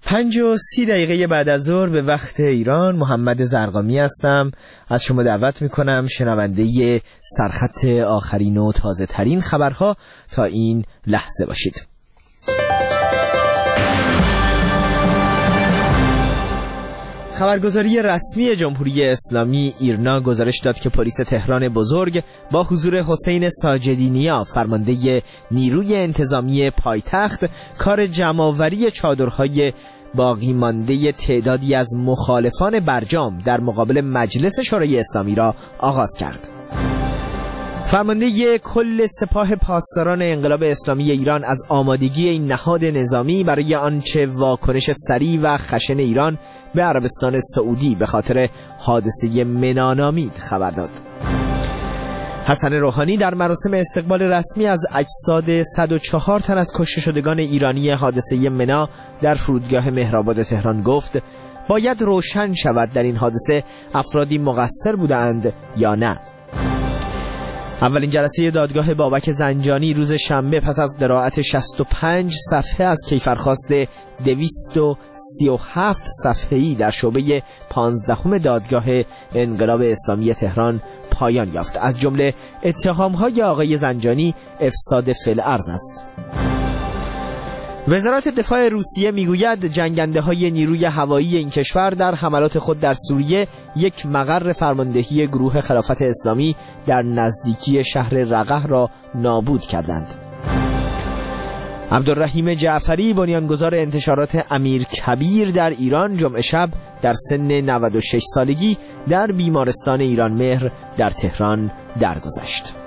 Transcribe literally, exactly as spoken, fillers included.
پنج و سی دقیقه بعد از ظهر به وقت ایران، محمد زرقامی هستم. از شما دعوت میکنم شنونده سرخط آخرین و تازه ترین خبرها تا این لحظه باشید. خبرگزاری رسمی جمهوری اسلامی ایرنا گزارش داد که پلیس تهران بزرگ با حضور حسین ساجدی نیا، فرمانده نیروی انتظامی پایتخت، کار جمع‌آوری چادرهای باقی مانده تعدادی از مخالفان برجام در مقابل مجلس شورای اسلامی را آغاز کرد. فرمانده کل سپاه پاسداران انقلاب اسلامی ایران از آمادگی این نهاد نظامی برای آنچه واکنش سریع و خشن ایران به عربستان سعودی به خاطر حادثه منانامید خبر داد. حسن روحانی در مراسم استقبال رسمی از اجساد صد و چهار تن از کشته شدگان ایرانی حادثه منا در فرودگاه مهرآباد تهران گفت باید روشن شود در این حادثه افرادی مقصر بودند یا نه. اولین جلسه دادگاه بابک زنجانی روز شنبه پس از قرائت شصت و پنج صفحه از کیفرخواست دویست و سی و هفت صفحه‌ای در شعبه پانزدهم دادگاه انقلاب اسلامی تهران پایان یافت. از جمله اتهام‌های آقای زنجانی افساد فی‌الارض است. وزارت دفاع روسیه میگوید جنگنده‌های نیروی هوایی این کشور در حملات خود در سوریه یک مقر فرماندهی گروه خلافت اسلامی در نزدیکی شهر رقه را نابود کردند. عبدالرحیم جعفری، بنیانگذار انتشارات امیرکبیر در ایران، جمعه شب در سن نود و شش سالگی در بیمارستان ایران مهر در تهران درگذشت.